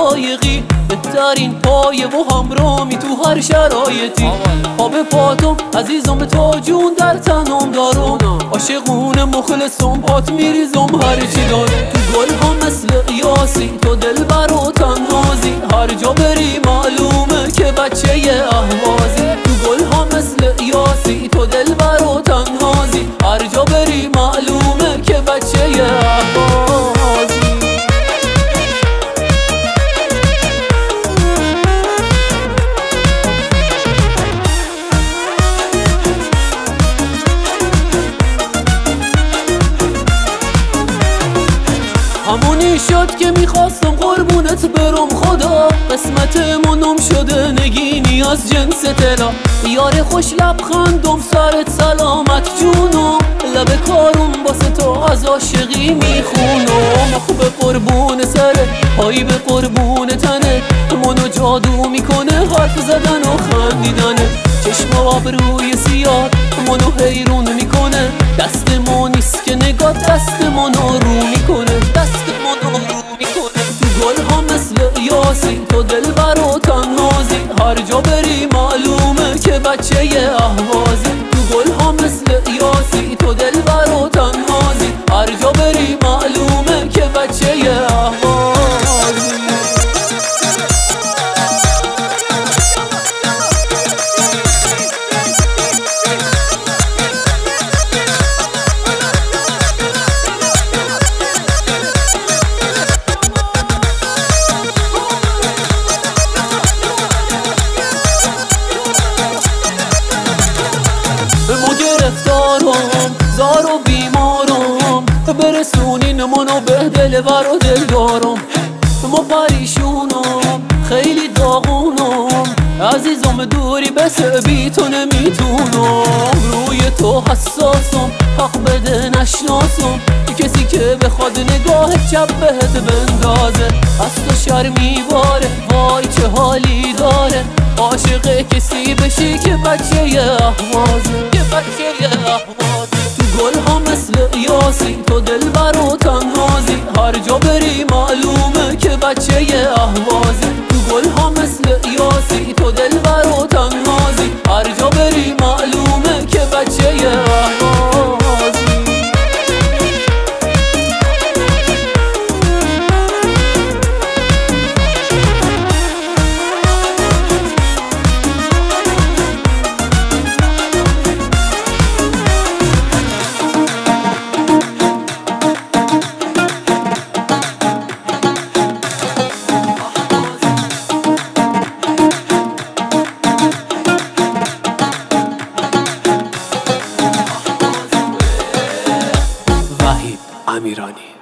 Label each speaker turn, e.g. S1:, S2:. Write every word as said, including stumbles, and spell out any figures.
S1: علایقی، بهترین پایه و همرامی تو هر شرایطی. خواب پاتم عزیزم تا جون در تنم دارم، عاشقونه مخلصم پات میریزم هرچی دارم. تو گل ها مثل یاسی تو دلبر و تنهازی، هر جا بری معلومه که بچه اهوازی. تو گل ها مثل یاسی تو دلبر و تنهازی، هر جا بری معلومه که بچه اهوازی. همونی شد که میخواستم قربونت برم خدا، قسمت منم شده نگینی از جنس طلا. یار خوش لبخندم سرت سلامت جونم، لب کارم باسه تو از عاشقی میخونم. آخ به قربون سرت پایی به قربون تنت، منو جادو میکنه حرف زدن و خندیدنه. چشم و ابروی سیاه منو حیرون میکنه، دست ما نیست که نگاه دست منو رو میکنه، دست منو رو میکنه. تو گل ها مثل یاسی تو دلبر و تنهازی، هر جا بری معلومه که بچه اهوازی. تو گل ها مثل یاسی تو دلبر و تنهازی، هر جا بری معلومه که بچه اهوازی. ما گرفتارم زار و بیمارم، برسونین منو به دل بر و دل دارم. ما پریشونم خیلی داغونم، عزیزم دوری بس بی تو نمیتونم. روی تو حساسم حق بده نشناسم، کسی که بخواد نگاه چپ بهت بندازه. از تو شرمی باره وای چه حالی داره، عاشق کسی بشی که بچه اهوازه، که بچه اهوازه. تو گل ها مثل یاسی تو دلبر و تنهازی، هر جا بری معلومه که بچه اهوازه. تو گل ها مثل یاسی تو دلبر و تنهازی، هر جا بری معلومه که بچه اهوازی.
S2: امیرانی